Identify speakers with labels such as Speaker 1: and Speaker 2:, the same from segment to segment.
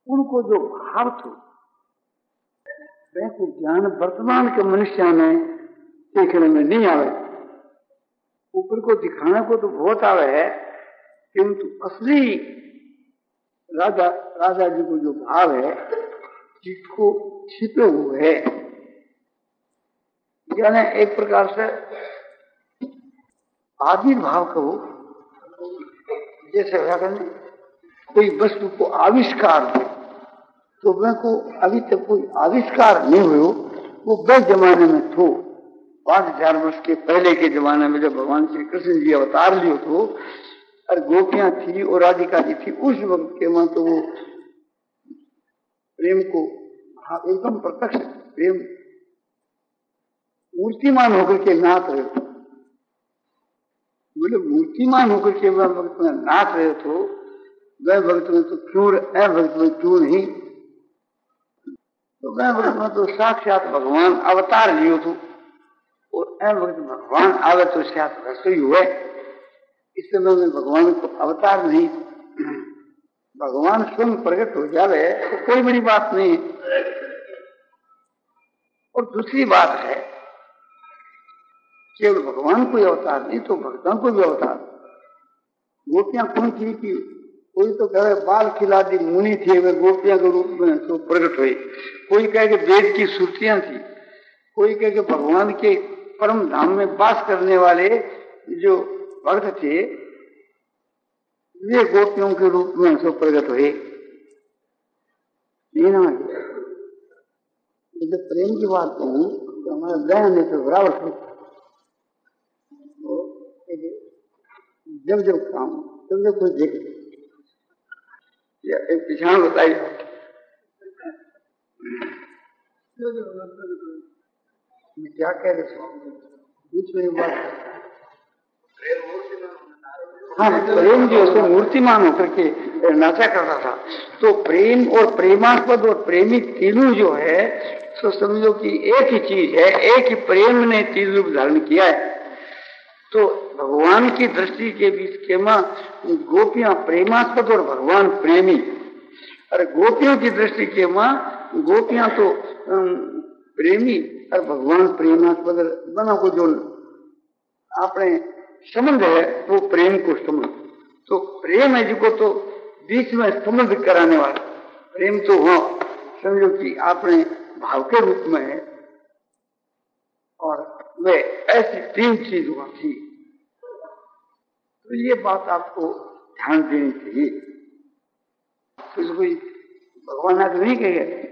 Speaker 1: उनको जो भाव थो वह ज्ञान वर्तमान के मनुष्य में देखने में नहीं आवे। ऊपर को दिखाने को तो बहुत आवे है, किंतु असली राजा जी को जो भाव है जिसको छिपे हुए है, यानी एक प्रकार से आदि भाव कहो, जैसे कोई वस्तु को आविष्कार हो तो वह को अभी तक कोई आविष्कार नहीं हुए, वो वह जमाने में थो 5000 वर्ष के पहले के जमाने में जब भगवान श्री कृष्ण जी अवतार लियो तो, और गोपियां थी और राधिका जी थी उस वक्त के वहां, तो वो प्रेम को एकदम प्रत्यक्ष प्रेम मूर्तिमान होकर के नाच रहे थे। बोले मूर्तिमान होकर के वह भक्त में नाच रहे थे, वह भक्त में तो क्यों, भक्त में क्यों नहीं, तो वह भक्त में तो साक्षात भगवान अवतार लियो तो, और भक्त भगवान आवे तो साथ रसोई हुए। इस समय में भगवान को अवतार नहीं, भगवान स्वयं प्रकट हो जावे तो कोई बड़ी बात नहीं। और दूसरी बात है, केवल भगवान को अवतार नहीं तो भक्तों को भी अवतार। गोपियां कौन थी कि कोई तो कहे बाल खिलादी मुनि थे, वे गोपियां के रूप में तो प्रकट हुई। कोई कहे कि वेद की श्रुतियां थी, कोई कहे कि भगवान के परम धाम में वास करने वाले जो भक्त थे वे गोपियों के रूप में सो प्रकट हुए। जब प्रेम की बात कहूं तो हमारा बहन है तो बराबर जब काम जब कोई देखे एक पिछाड़ बताइए क्या कह रहे थे बीच में बात। हाँ, प्रेम जो है मूर्तिमान होकर के नाचा करता था, तो प्रेम और प्रेमास्पद और प्रेमी तीनों जो है तो समझो कि एक ही चीज है, एक ही प्रेम ने तीन रूप धारण किया है। तो भगवान की दृष्टि के बीच के मां गोपियां प्रेमास्पद और भगवान प्रेमी, और गोपियों की दृष्टि के मां गोपियां तो प्रेमी और भगवान प्रेमास्पद दोनों को जो अपने संबंध है वो प्रेम को संबंध। तो प्रेम है जिसको तो बीच में संबंध कराने वाला प्रेम तो हो समझो कि आपने भाव के रूप में है, और वे ऐसी तीन चीज हुआ थी। तो ये बात आपको ध्यान देनी चाहिए। तो कोई भगवान आज नहीं कहेगा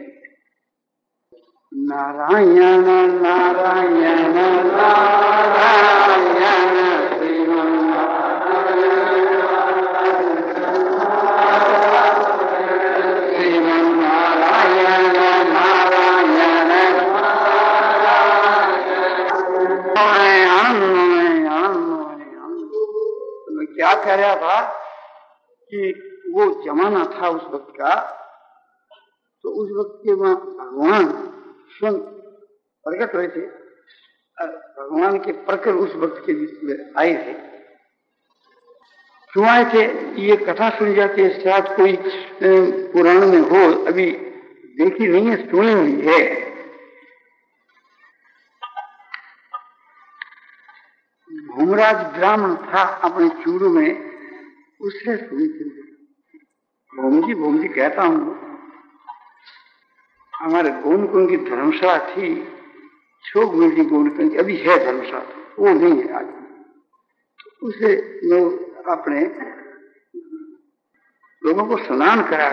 Speaker 1: नारायण नारायण नारायण क्या कह रहा था कि वो जमाना था उस वक्त का, तो उस वक्त के वहां भगवान स्वयं प्रकट हुए थे, भगवान के प्रकट उस वक्त के बीच में आए थे। क्यों आए थे ये कथा सुन जाती है, शायद कोई पुराण में हो, अभी देखी नहीं है, सुनी हुई है। भूमराज ब्राह्मण था अपने चूरू में, उससे सुनी थी। भूमजी कहता हूं, हमारे गोनकुंड की धर्मशाला थी, छोग मिली गोनकुंड की, अभी है धर्मशाला, वो नहीं है आज। उसे लोग अपने लोगों को स्नान करा,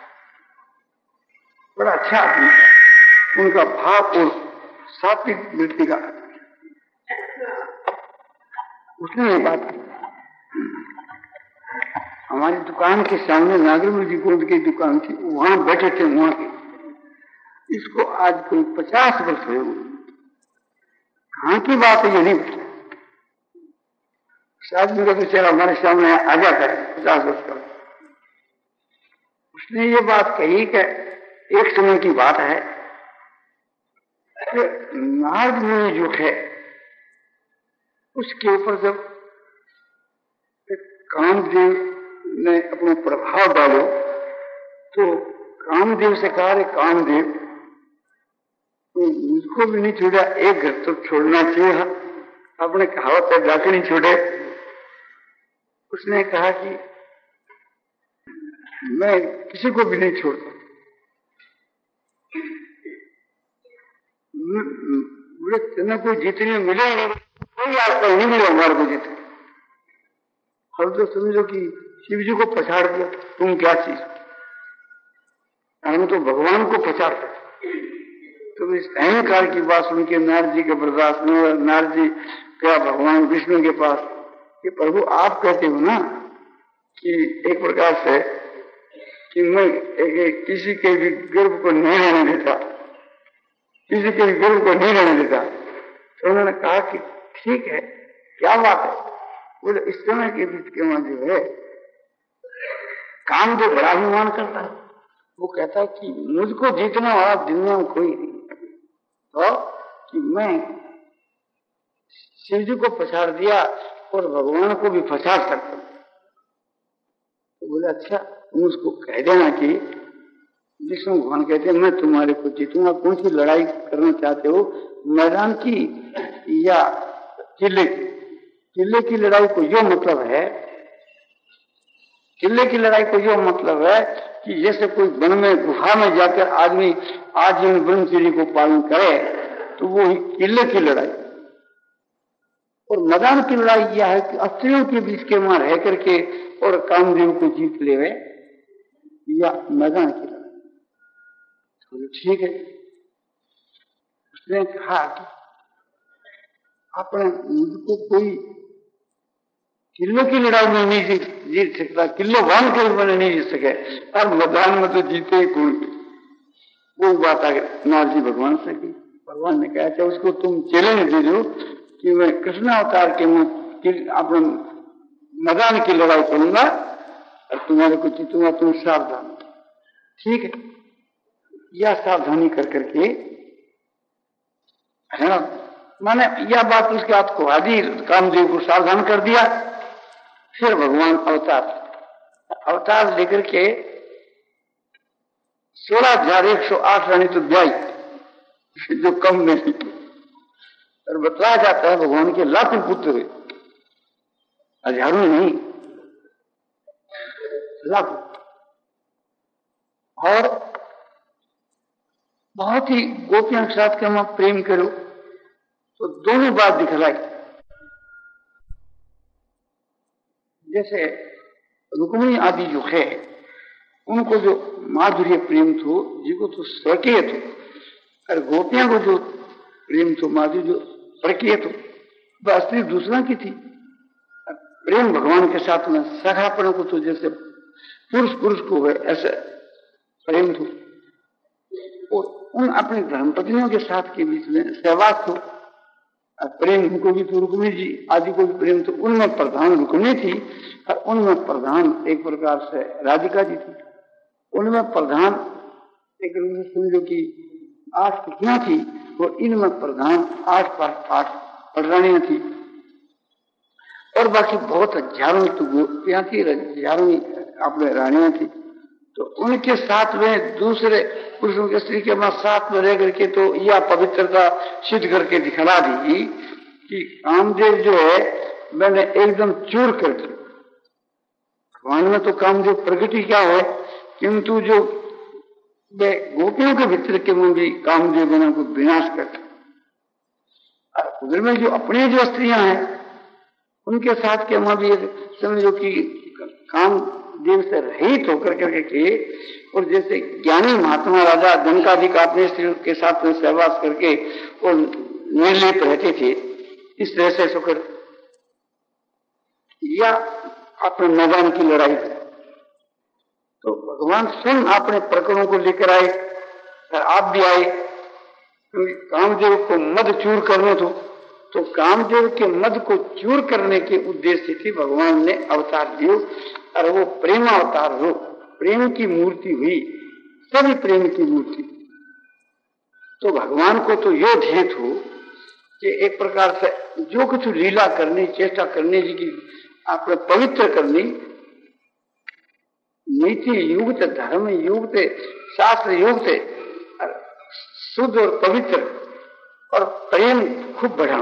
Speaker 1: बड़ा अच्छा आदमी, उनका भाव और सात्विक वृत्ति का। उसने ये बात की, हमारी दुकान के सामने नागरमल जी गोंद की दुकान थी, वहां बैठे थे वहां के। इसको आज कोई 50 वर्ष हुए, कहां की बात है ये नहीं पता। शायद मेरा बेचारा हमारे सामने आ जाता है 50 वर्ष का। उसने ये बात कही कि एक समय की बात है, नारद मुनि जो है उसके ऊपर जब कामदेव ने अपना प्रभाव डालो, तो कामदेव से कहा, रे कामदेव तो मुझको भी नहीं छोड़ा, एक घर तो छोड़ना चाहिए, आपने कहावत है जाके नहीं छोड़े। उसने कहा कि मैं किसी को भी नहीं छोड़ता, बोले तुम्हें कोई जीतने मिले नहीं, कोई आपको नहीं मिले हमारे को जीतने। हम तो समझो कि शिव जी को पछाड़ दिया, तुम क्या चीज, हम तो भगवान को पछाड़ते। तो इस अहंकार की बात सुन के नारद जी के बर्दाश्त में, नारद जी क्या भगवान विष्णु के पास कि प्रभु आप कहते हो ना कि एक प्रकार से कि मैं किसी के भी गर्भ को नहीं रहने देता, किसी के भी गर्भ को नहीं रहने देता। तो उन्होंने कहा कि ठीक है, क्या बात है। बोले इस समय के बीच के वहां जो है काम जो बड़ा अभिमान करता है, वो कहता है कि मुझको जीतना वाला दुनिया में कोई नहीं, तो कि मैं शिव जी को पछाड़ दिया और भगवान को भी पछाड़ सकता हूं। तो बोले अच्छा तुम उसको कह देना कि विष्णु भगवान कहते हैं मैं तुम्हारे को जीतूंगा, कौन सी लड़ाई करना चाहते हो, मैदान की या किले की। किले की लड़ाई को यो मतलब है, किले की लड़ाई को यो मतलब है कि जैसे कोई वन में गुफा में जाकर आदमी आजीवन ब्रह्मचर्य को पालन करे तो वो ही किले की लड़ाई। और मैदान की लड़ाई यह है कि अस्त्रियों के बीच के वहां रह करके और कामदेव को जीत ले या मैदान की लड़ाई। तो ठीक है, उसने कहा कि अपने मुझको कोई किले की लड़ाई में नहीं जीत सकता, किले बांध के मैंने नहीं जीत सके, और मैदान में तो जीते ही कौन। वो बात आगे नारद जी भगवान से की। भगवान ने कहा था उसको तुम चैलेंज दे दो कि मैं कृष्ण अवतार के मैं अपने मैदान की लड़ाई करूंगा और तुम्हारे को जीतूंगा, तुम सावधान। ठीक है, यह सावधानी कर करके है ना, मैंने यह बात उसके हाथ को आदि कामदेव को सावधान कर दिया। फिर भगवान अवतार लेकर के 16,108 रानी तो ब्याई, जो कम नहीं। और बताया जाता है भगवान के लाखों पुत्र हुए, हजारों नहीं, लाखों। और बहुत ही गोपियों के साथ के हम प्रेम करो तो दोनों बात दिखलाई। जैसे रुक्मिणी आदि जो है उनको जो माधुर्य प्रेम थो जिसको तो स्वकीय थो, और गोपियां को जो प्रेम थो माधुर्य जो स्वकीय थो वह स्त्री दूसरा की थी। प्रेम भगवान के साथ में सखापन को तो जैसे पुरुष को है ऐसे प्रेम थो। और उन अपनी धर्मपत्नियों के साथ के बीच में सहवास थो, प्रेम उनको भी तो रुक्मिणी जी आदि को भी प्रेम तो उनमें प्रधान रुक्मिणी थी और उनमें प्रधान एक प्रकार से राधिका जी थी। उनमें प्रधान एक समझो कि 8 पुतलियां थी और इनमें प्रधान 8 रानियां थी। और बाकी बहुत हजारों तो गोपियां थी, हजारों अपने रानियां थी। तो उनके साथ में दूसरे पुरुषों के स्त्री के साथ में रह करके तो यह पवित्रता सिद्ध करके दिखला दी कि कामदेव जो है मैंने एकदम चूर कर दी। भगवान में तो कामदेव प्रगति क्या है, किंतु जो गोपियों के भीतर के में भी कामदेव बना को विनाश करते। और उधर में जो अपनी जो स्त्रियां हैं उनके साथ के वहां भी समझो कि कामदेव से रहित होकर करके और जैसे ज्ञानी महात्मा राजा जनकादिक अपने स्त्रियों के साथ में सहवास करके और निर्लिप्त रहते थे, इस तरह से सुकर या अपने मैदान की लड़ाई। तो भगवान स्वयं अपने प्रकरणों को लेकर आए और आप भी आए, क्योंकि कामदेव को मद चूर करने तो कामदेव के मद को चूर करने के उद्देश्य से भगवान ने अवतार दियो और वो प्रेम अवतार हो, प्रेम की मूर्ति हुई, सभी प्रेम की मूर्ति। तो भगवान को तो यो ध्येय हो कि एक प्रकार से जो कुछ लीला करनी, चेष्टा करने की आपने पवित्र करनी, नीति युक्त, धर्म युक्त, शास्त्र योग से शुद्ध और पवित्र और प्रेम खूब बढ़ा।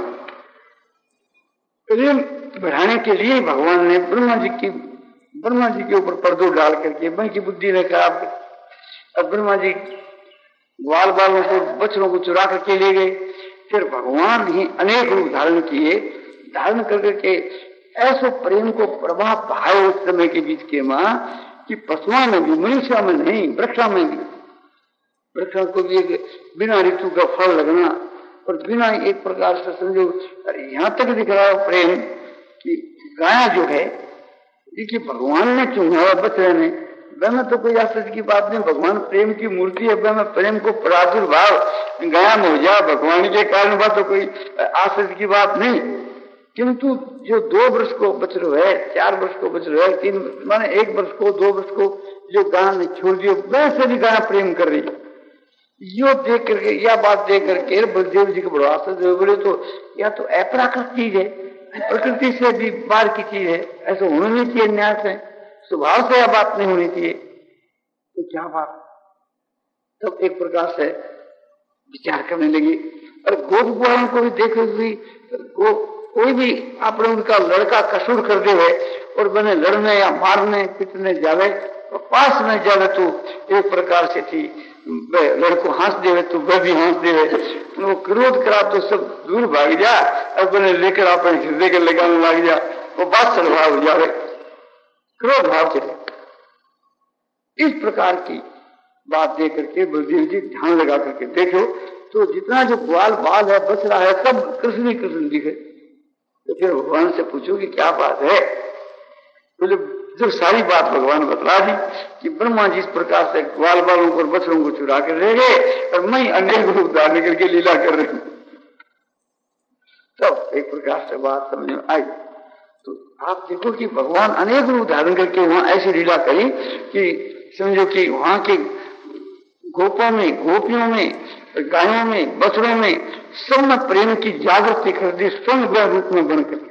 Speaker 1: प्रेम बढ़ाने के लिए भगवान ने ब्रह्मा जी के ऊपर पर्दो डाल करके मैं की बुद्धि ने कहा। अब ब्रह्मा जी ग्वाल बालों को बच्चों को चुरा करके ले गए। फिर भगवान ही अनेक रूप धारण किए, धारण करके ऐसे प्रेम को प्रभाव पाए उस समय के बीच के मां कि पशुओं में भी, मनुष्यों में नहीं, वृक्षों में भी, वृक्षों को भी बिना ऋतु का फल लगना और बिना एक प्रकार से समझो यहां तक दिख रहा है प्रेम कि गाय जो है कि भगवान ने चुना बच्चे ने, वह तो कोई आश्चर्य की बात नहीं। भगवान प्रेम की मूर्ति है, वह प्रेम को प्रादुर्भाव गाया में हो जाए भगवान के कारण, वह तो कोई आश्चर्य की बात नहीं। किंतु जो 2 वर्ष को बच रहा है, 4 वर्ष को बच रहा है, 3 माने 1 वर्ष को 2 वर्ष को जो गाय ने छोड़ दिया, वैसे भी गाय प्रेम कर रही। यो देख करके, यह बात देख करके बलदेव जी को बड़ा आश्चर्य बोले, तो या तो अप्राकृत चीज है, प्रकृति से भी बाहर की चीज है, ऐसा होना नहीं चाहिए, न्याय से स्वभाव से यह बात नहीं होनी चाहिए, तो क्या बात। तब एक प्रकार से विचार करने लगी। और गोप वालों को भी देखो भी, कोई भी आप उनका लड़का कसूर कर दे और बने लड़ने या मारने पिटने जावे और पास में जावे तो एक प्रकार से थी, लड़को हंस देवे तो वह भी हंस देवे, वो क्रोध करा तो सब दूर भाग जा और बने लेकर अपने हृदय के लगाने लग जा, वो बात स्वभाव हो जावे, क्रोध भाव चले। इस प्रकार की बात देख करके बलदेव जी ध्यान लगा करके देखो तो जितना जो ग्वाल बाल है बच रहा है सब कृष्ण ही कृष्ण दिखे। तो फिर भगवान से पूछो कि क्या बात है, बोले जो सारी बात भगवान बतला दी कि ब्रह्मा जी इस प्रकार से ग्वाल बालों पर बछड़ों को चुरा कर ले गए और मैं अनेक रूप धारण करके लीला कर रही हूं। तब एक प्रकार से बात समझ में आई। तो आप देखो कि भगवान अनेक रूप धारण करके वहां ऐसी लीला करी कि समझो कि वहां के गोपों में, गोपियों में, गायों में, बछड़ों में सब में प्रेम की जागृति कर दी, स्वयं वह रूप में बनकर।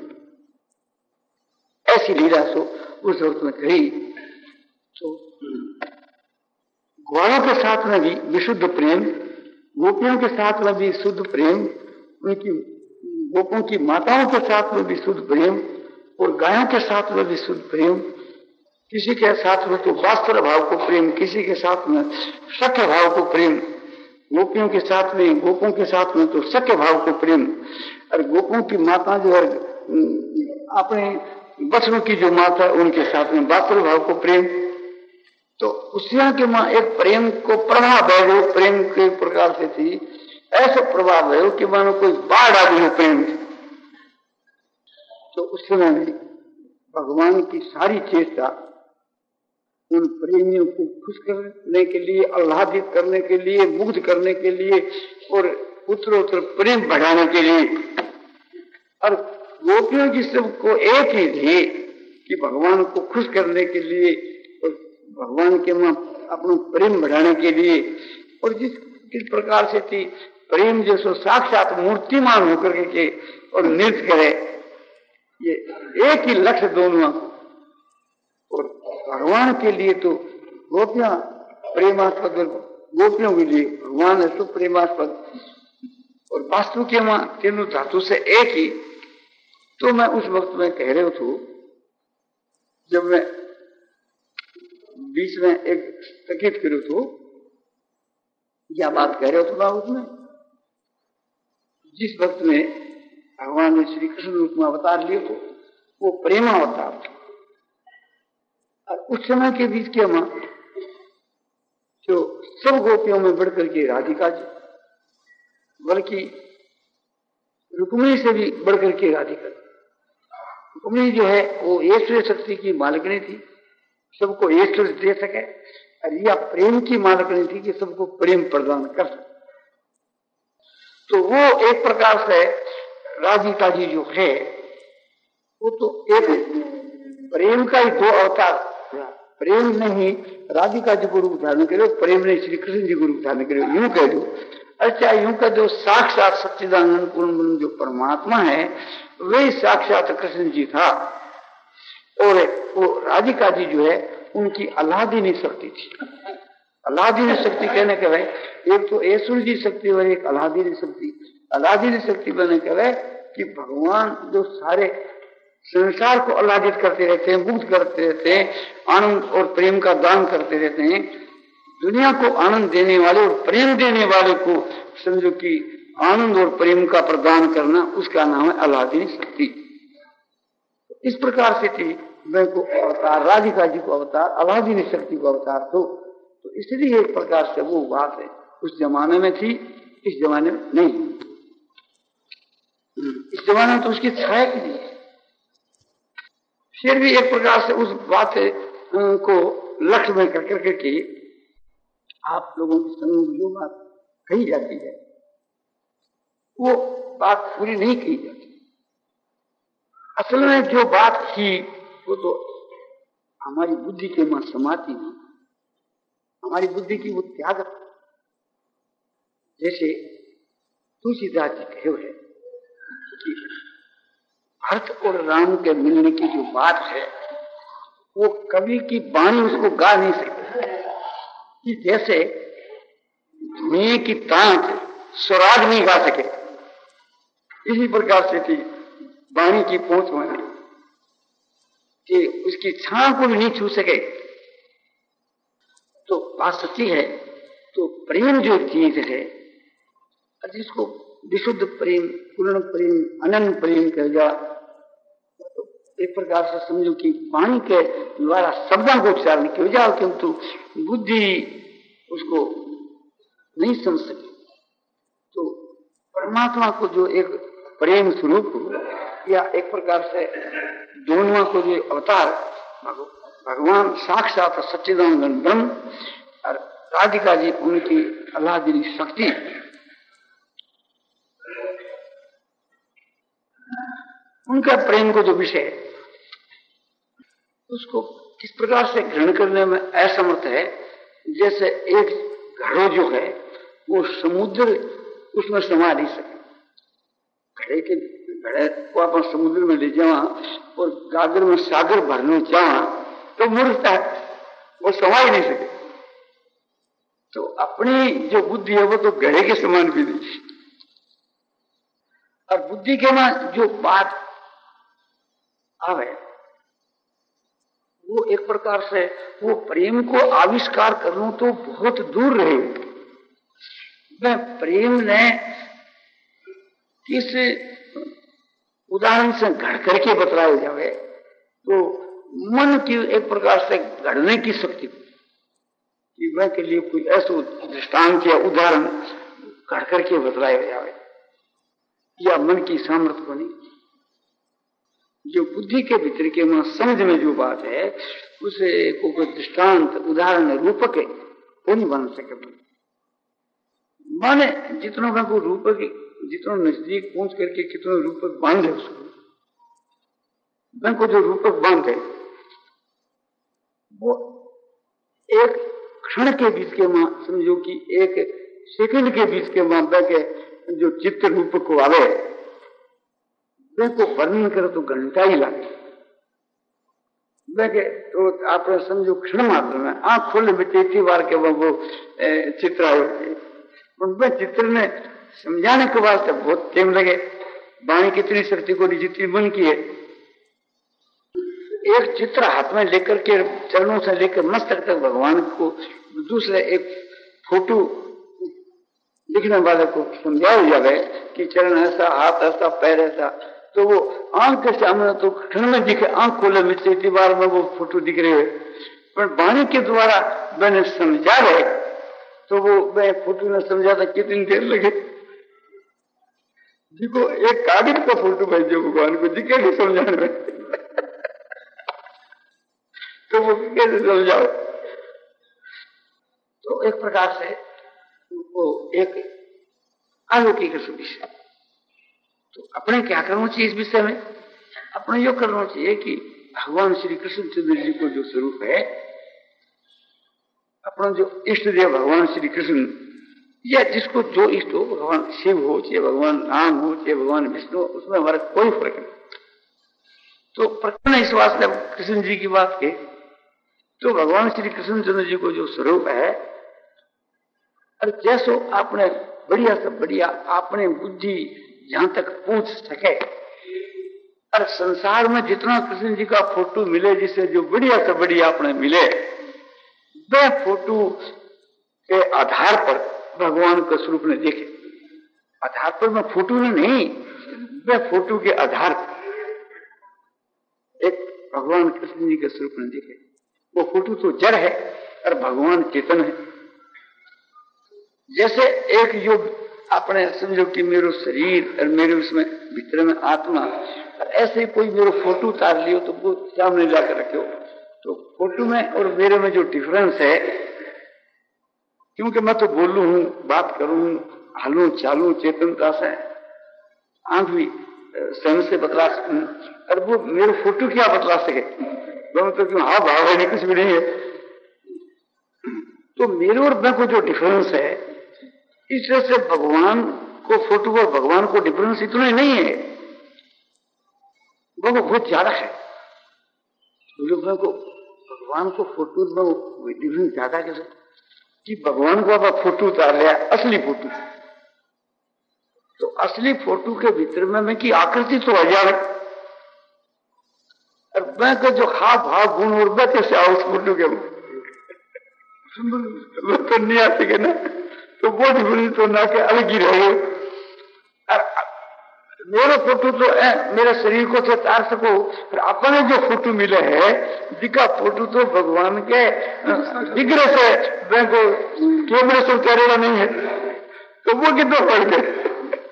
Speaker 1: ऐसी लीला सो उस वक्त में कही। तो ग्वालों के साथ में भी विशुद्ध प्रेम, गोपियों के साथ में भी शुद्ध प्रेम, उनकी गोपों की माताओं के साथ में भी शुद्ध प्रेम और गायों के साथ में भी शुद्ध प्रेम, किसी के साथ में तो वास्तव भाव को प्रेम, किसी के साथ में सख्य भाव को प्रेम, गोपियों के साथ में, गोपों के साथ में तो सख्य भाव को प्रेम, और गोपों की माता जो है अपने बच्चों की जो माता है उनके साथ में वास्तव भाव को प्रेम। तो उसिया के मां एक प्रेम को प्रभाव है जो प्रेम के प्रकार से थी, ऐसा प्रभाव है कि मानो कोई बाढ़ आ गई प्रेम। तो उस समय में भगवान की सारी चेष्टा उन प्रेमियों को खुश करने के लिए, आह्लादित करने के लिए, मुग्ध करने के लिए और उत्तरोत्तर प्रेम बढ़ाने के लिए। और गोपियों की सबको एक ही थी कि भगवान को खुश करने के लिए और भगवान के मां अपना प्रेम बढ़ाने के लिए। और किस प्रकार से थी प्रेम जो सो साक्षात मूर्तिमान होकर के और नृत्य करे, ये एक ही लक्ष्य दोनों। और भगवान के लिए तो गोपियां प्रेमास्पद, गोपियों के लिए भगवान है तो प्रेमास्पद और वास्तु के मां तीनों धातु से एक ही। तो मैं उस वक्त में कह रहे था, जब मैं बीच में एक तकित करूं तो क्या बात कह रहे हो तो उसमें जिस वक्त में भगवान ने श्री कृष्ण रूप में अवतार लिए तो वो प्रेम अवतार था। और उस समय के बीच के मां जो सब गोपियों में बढ़कर के राधिका जी, बल्कि रुक्मिणी से भी बढ़कर के राधिका। रुक्मिणी जो है वो ऐश्वर्य शक्ति की मालिकनी थी, सबको ऐश्वर्य दे सके, और यह प्रेम की मालिकनी थी कि सबको प्रेम प्रदान कर सके। तो वो एक प्रकार से राधिका जी जो है वो तो एक प्रेम का ही 2 अवतार। प्रेम नहीं राधिका जी को रूप धारण करे, प्रेम नहीं श्री कृष्ण जी को रूप धारण करे, यूं कह दो। अच्छा यूं कह दो साक्षात सच्चिदानंद पूर्ण जो परमात्मा है वही साक्षात कृष्ण जी था। और वो राधिका जी जो है उनकी आह्लादिनी शक्ति थी। अलादीन शक्ति कहने के भाई एक तो ऐश्वर्य शक्ति और एक अलादीन शक्ति। अलादीन शक्ति कहने के भाई कि भगवान जो सारे संसार को आह्लादित करते रहते हैं, मुक्त करते रहते हैं, आनंद और प्रेम का दान करते रहते हैं। दुनिया को आनंद देने वाले और प्रेम देने वाले को समझो कि आनंद और प्रेम का प्रदान करना, उसका नाम है आह्लादिनी शक्ति। इस प्रकार से थी मैं को अवतार, राधिका जी को अवतार, आह्लादिनी शक्ति को अवतार तो इसलिए एक प्रकार से वो बात है उस जमाने में थी, इस जमाने में नहीं। इस जमाने में तो उसकी छाया की नहीं है। फिर भी एक प्रकार से उस बात को लक्ष्य में कर करके कि आप लोगों के संग जो बात कही जाती है वो बात पूरी नहीं की जाती। असल में जो बात थी वो तो हमारी बुद्धि के मन समाती नहीं, हमारी बुद्धि की वो त्याग। जैसे तुलसीदास जी कहे हुए कि भरत और राम के मिलने की जो बात है वो कवि की वाणी उसको गा नहीं सकती, कि जैसे धुएं की तांत स्वराग नहीं गा सके, इसी प्रकार से थी वाणी की पहुंच होना कि उसकी छां को भी नहीं छू सके। तो बात सच्ची है। तो प्रेम जो चीज है, जिसको विशुद्ध प्रेम, पूर्ण प्रेम, अनन्य प्रेम कह जा, तो एक प्रकार से समझो कि वाणी के द्वारा शब्दों को उच्चारण किया जाओ, किंतु बुद्धि उसको नहीं समझ सके। तो परमात्मा को जो एक प्रेम स्वरूप या एक प्रकार से दोनों को जो अवतार भगवान साक्षात सच्चिदानंद ब्रह्म और राधिका जी उनकी आह्लादिनी शक्ति, उनका प्रेम को जो विषय है उसको किस प्रकार से ग्रहण करने में असमर्थ है। जैसे एक घड़ो जो है वो समुद्र उसमें समा नहीं सके। घड़े को अपन समुद्र में ले जावा और गागर में सागर भरने जावा तो मुड़ता है, वो समा ही नहीं सके। तो अपनी जो बुद्धि है वो तो घड़े के समान भी नहीं। और बुद्धि के में जो बात आवे वो एक प्रकार से वो प्रेम को आविष्कार करना तो बहुत दूर रहे। मैं प्रेम ने किस उदाहरण से घड़ करके बतलाया जावे तो मन की एक प्रकार से घड़ने की शक्ति कि वह के लिए कोई ऐसा दृष्टांत या उदाहरण घड़ करके बतलाया जावे या मन की सामर्थ्य को नहीं। जो बुद्धि के भीतर के में समझ में जो बात है उसे कोई दृष्टांत उदाहरण रूपक है वो नहीं बन सके। मन जितनों का कोई रूपक, जितना नजदीक पहुंच करके कितना रूपक बांधे उसको, मन को जो रूपक बांधे वो एक क्षण के बीच के मां समझो कि एक सेकंड के बीच के मां के जो चित्त रूपक को आवे को वर्णन करे तो घंटा ही लगे। तो आप समझो क्षण मात्र में आंख खोले बेटे बार के वो चित्र आयो, उनमें चित्र ने समझाने के वास्ते बहुत टाइम लगे। वाणी कितनी शक्ति को जितनी मन की है। एक चित्र हाथ में लेकर के चरणों से लेकर मस्तक तक भगवान को, दूसरे एक फोटो लिखने वाले को समझाया जाए कि चरण ऐसा, हाथ ऐसा, पैर ऐसा, तो वो आंख के सामने तो क्षण में दिखे, आंख खोले मिट्टी दीवार में वो फोटो दिख रहे है। पर वाणी के द्वारा मैंने समझा है तो वो मैं फोटो ने समझा था कितनी देर लगे। देखो एक कागज का फोटो भेजो भगवान को, दिखे नहीं समझाने में तो वो कैसे समझाओ। तो एक प्रकार से वो एक अलौकिक विषय। तो अपने क्या करना चाहिए इस विषय में? अपने यो करना चाहिए कि भगवान श्री कृष्ण चंद्र जी को जो स्वरूप है, अपना जो इष्ट देव भगवान श्री कृष्ण या जिसको जो इष्ट हो, भगवान शिव हो चाहे भगवान राम हो चाहे भगवान विष्णु, उसमें हमारा कोई फर्क नहीं। तो प्रकरण इस वास्ते कृष्ण जी की बात के तो भगवान श्री कृष्ण चंद्र जी को जो स्वरूप है और जैसो आपने बढ़िया से बढ़िया आपने बुद्धि जहां तक पहुंच सके, और संसार में जितना कृष्ण जी का फोटो मिले, जिसे जो बढ़िया से बढ़िया आपने मिले, वह फोटो के आधार पर भगवान के स्वरूप ने देखे। आधार पर मैं फोटो ने नहीं, वह फोटो के आधार पर एक भगवान कृष्ण जी के स्वरूप ने देखे। वो फोटो तो जड़ है और भगवान चेतन है। जैसे एक जो आपने समझो कि मेरे शरीर और मेरे उसमें भीतर में आत्मा, ऐसे ही कोई मेरे फोटो उतार लियो तो वो सामने लाकर रखो, तो फोटो में और मेरे में जो डिफरेंस है, क्योंकि मैं तो बोलूं हूं, बात करूं, हलूं चालू चेतनता से, आंख भी स्वयं से बतला सकूं, और वो मेरे फोटो क्या बतला सके? दोनों तो क्यों, हाँ भाव है नहीं, कुछ भी नहीं है। तो मेरे और मैं को जो डिफरेंस है, इस तरह से भगवान को फोटो और भगवान को डिफरेंस इतना ही नहीं है, वो बहुत ज्यादा है। लोगों को भगवान को फोटो में डिफरेंस ज्यादा कैसे कि भगवान को आप फोटो उतार लिया, असली फोटो, तो असली फोटो के भीतर में मैं की आकृति तो आ जाए, और मैं का जो हाव भाव गुण और मैं कैसे आओ उस फोटो के तो नहीं आ सके ना, तो वो डिफरेंस तो ना के अलग ही रहे। मेरा फोटो तो मेरे शरीर को से तार सको, फिर अपने जो फोटो मिले है, जिका फोटो तो भगवान के विग्रह से को कैमरे से उतारेगा नहीं है, तो वो कितना बढ़ गए।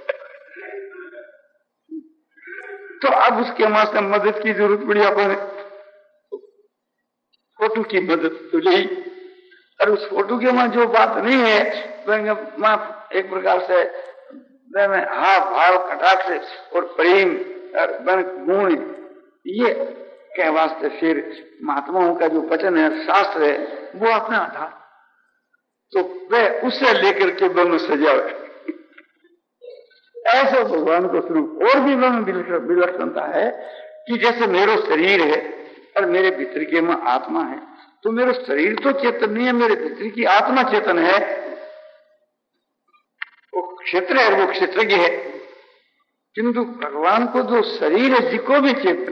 Speaker 1: तो अब उसके वहां से मदद की जरूरत पड़ी अपने, फोटो की मदद तो ली, और उस फोटो के वहां जो बात नहीं है, वहां एक प्रकार से में हाव भाव कटाक्ष और प्रेम और गुण, ये के वास्ते फिर महात्माओं का जो वचन है, शास्त्र है, वो अपना आधार, तो वह उससे लेकर के दोनों सजावे। ऐसे भगवान को स्वरूप और भी विलक्षणता है कि जैसे मेरा शरीर है और मेरे भीतर के में आत्मा है, तो मेरा शरीर तो चेतन नहीं है, मेरे भीतर की आत्मा चेतन है। वो क्षेत्र है, वो क्षेत्रज्ञ है, किंतु भगवान को जो शरीर है, जिको भी चेतन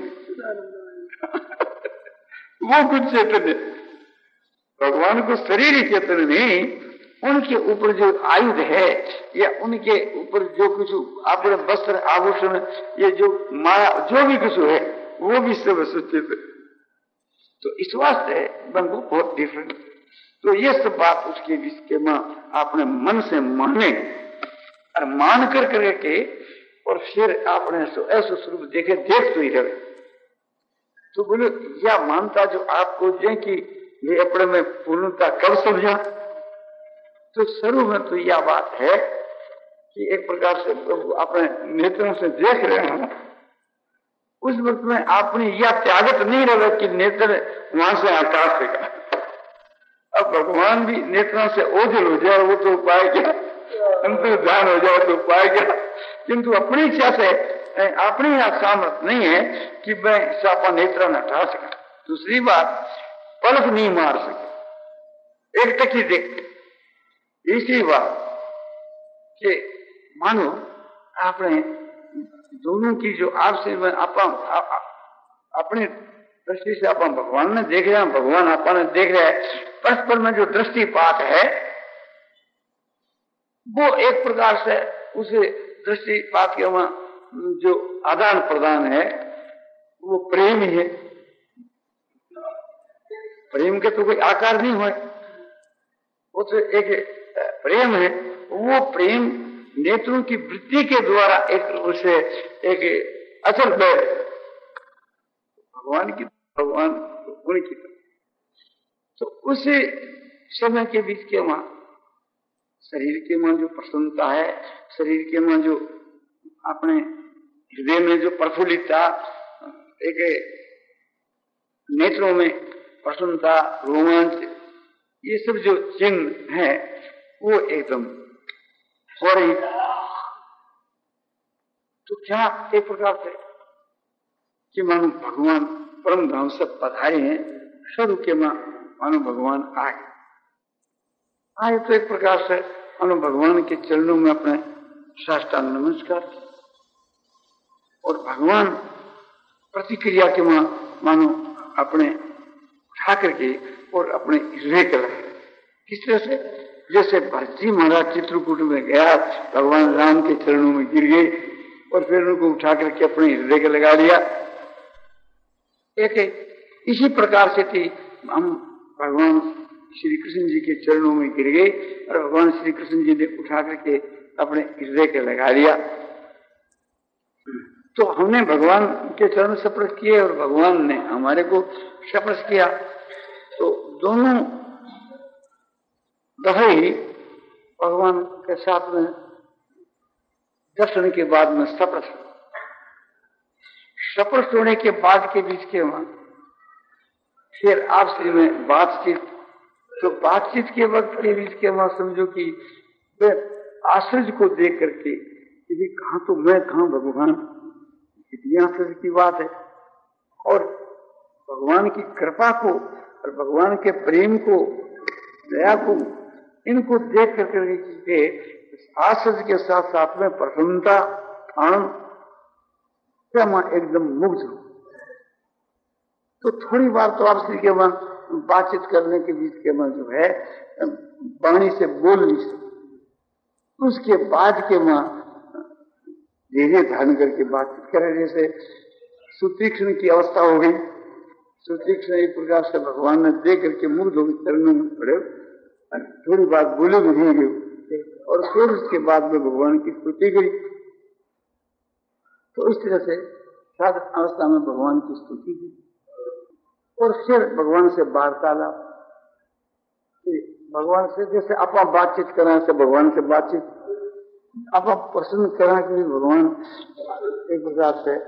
Speaker 1: वो कुछ चेतन है। भगवान को शरीर ही चेतन नहीं, उनके ऊपर जो आयुध है या उनके ऊपर जो कुछ अपने वस्त्र आभूषण, ये जो माया जो भी कुछ है, वो भी सब चेतन। तो इस वास्ते बंधु बहुत डिफरेंट। तो ये सब बात उसके विषय में आपने मन से माने और मान कर करके, और फिर आपने ऐसा स्वरूप देखे, देख तो ही रहे। तो बोले या मानता जो आपको जे कि ये अपने में पूर्णता कब समझा, तो शुरू में तो यह बात है कि एक प्रकार से प्रभु अपने नेत्रों से देख रहे हैं, उस वक्त में आपने यह त्यागत नहीं रहा कि नेत्र वहां से आकाश से का। अब भगवान भी नेत्रों से ओझल हो जाए वो तो उपाय क्या, अंतर्ध्यान हो जाए तो उपाय क्या, किंतु अपनी इच्छा से अपनी सामर्थ्य नहीं है कि मैं सापा नेत्र न हटा सका। दूसरी बात, पलक नहीं मार सके, एक टकी देखते। तीसरी बात कि मानो आपने दोनों की जो आपसे अपनी दृष्टि से अपन भगवान ने देख रहे हैं, भगवान अपन देख रहे हैं, परस्पर में जो दृष्टिपात है वो एक प्रकार से उसे दृष्टिपात के वहां जो आदान प्रदान है वो प्रेम ही है। प्रेम के तो कोई आकार नहीं हुए, वो तो एक प्रेम है। वो प्रेम नेत्रों की वृत्ति के द्वारा एक उसे एक असल बैर भगवान की, भगवान उनकी, तो उसी समय के बीच के वहां शरीर के वहां जो प्रसन्नता है, शरीर के वहां जो अपने हृदय में जो प्रफुल्लितता, एक नेत्रों में प्रसन्नता, रोमांच, ये सब जो चिन्ह है वो एकदम हो रही। तो क्या एक प्रकार से कि मानो भगवान परम धाम से पधारे हैं, शुरू के मानो भगवान आए तो एक प्रकार से और भगवान के चरणों में अपने साष्टांग नमस्कार, और भगवान प्रतिक्रिया के मानो अपने उठा करके और अपने हृदय के लगे। किस तरह से? जैसे भरत जी महाराज चित्रकूट में गया, भगवान राम के चरणों में गिर गए और फिर उनको उठा करके अपने हृदय के लगा लिया। एक इसी प्रकार से थी, हम भगवान श्री कृष्ण जी के चरणों में गिर गए और भगवान श्री कृष्ण जी ने उठा करके अपने हृदय के लगा लिया। तो हमने भगवान के चरण स्पर्श किए और भगवान ने हमारे को स्पर्श किया। तो दोनों दफे ही भगवान के साथ में दर्शन के बाद में स्पर्श होने के बाद के बीच के वहां फिर आपसी में बातचीत। तो बातचीत के वक्त के बीच के वहां समझो कि वे आश्चर्य को देख करके कि कहां तो मैं, कहां भगवान, इतनी आश्चर्य की बात है। और भगवान की कृपा को और भगवान के प्रेम को, दया को, इनको देख करके आश्चर्य के साथ साथ में प्रसन्नता, आनंद, एकदम मुग्ध हो। तो थोड़ी बार तो आपसी के वहां बातचीत करने के बीच के वहां जो है वाणी से बोल नहीं सकते। उसके बाद के वहां धीरे धारण करके बातचीत करें। जैसे सुतीक्ष्ण की अवस्था हो गई, सुतीक्ष्ण एक प्रकार से भगवान ने देख करके मुग्ध होकर चरणों में पड़े, थोड़ी बात बोले भी नहीं गई और फिर उसके बाद में भगवान की स्तुति गई। तो इस तरह से साधक अवस्था में भगवान की स्तुति की और फिर भगवान से वार्तालाप। भगवान से जैसे आप बातचीत करें से भगवान से बातचीत, आप प्रसन्न करें कि भगवान एक प्रकार से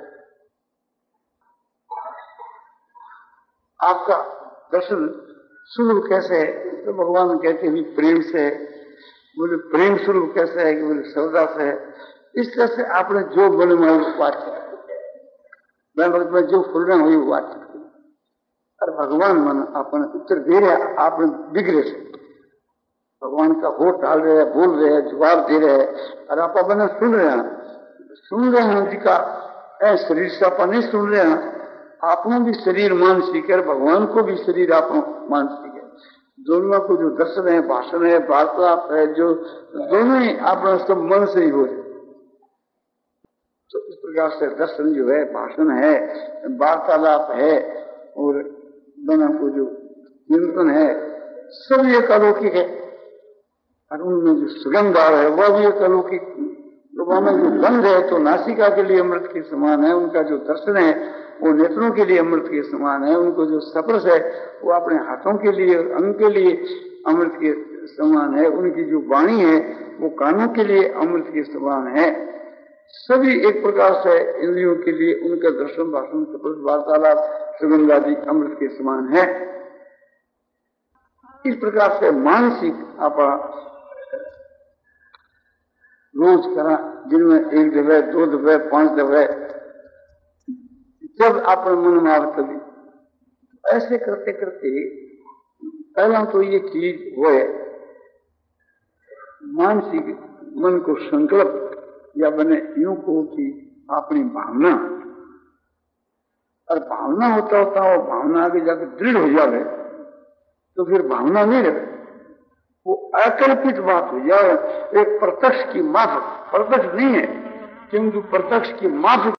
Speaker 1: आपका दर्शन स्वरूप कैसे है, तो भगवान कहते हैं प्रेम से है। बोले प्रेम स्वरूप कैसे है कि बोले श्रद्धा से है। इस तरह से आपने जो बोले मैं बातचीत, मैं भगत में जो फुलना हुई वो बातचीत की और भगवान मन आपने उत्तर दे रहे, आपने बिगड़े से भगवान का होठ डाल रहे हैं, बोल रहे हैं, जवाब दे रहे हैं और आप अपने सुन रहे हैं जी का शरीर से आप नहीं सुन रहे हैं। आपने भी शरीर मानसिक है, भगवान को भी शरीर आप मानसिक है। दोनों को जो दर्शन है, भाषण है, वार्तालाप है, जो दोनों ही अपना सब मन से ही हो रहे। तो इस प्रकार से दर्शन जो है, भाषण है, वार्तालाप है और दोनों को जो चिंतन है सब एक अलौकिक है और उनमें जो सुगंध आ रहा है वह भी एक अलौकिक। लोगों में जो गंध है तो नासिका के लिए अमृत के समान है, उनका जो दर्शन है वो नेत्रों के लिए अमृत के समान है, उनको जो स्पर्श है वो अपने हाथों के लिए, अंग के लिए अमृत के समान है, उनकी जो वाणी है वो कानों के लिए अमृत के समान है। सभी एक प्रकार से इंद्रियों के लिए उनका दर्शन, भाषण, स्पर्श, वार्तालाप, सुगंध आदि अमृत के समान है। इस प्रकार से मानसिक आप रोज करा, जिनमें 1 दफे, 2 दफे, 5 दफे जब अपने मन में आवे कभी, ऐसे करते करते पहला तो ये चीज वो है मानसिक मन को संकल्प या बने यूं को कि अपनी भावना, और भावना होता वो भावना आगे जाकर दृढ़ हो जाए तो फिर भावना नहीं रहे, वो अकल्पित बात हो जाए, एक प्रत्यक्ष की माफक, प्रत्यक्ष नहीं है किंतु प्रत्यक्ष की माफक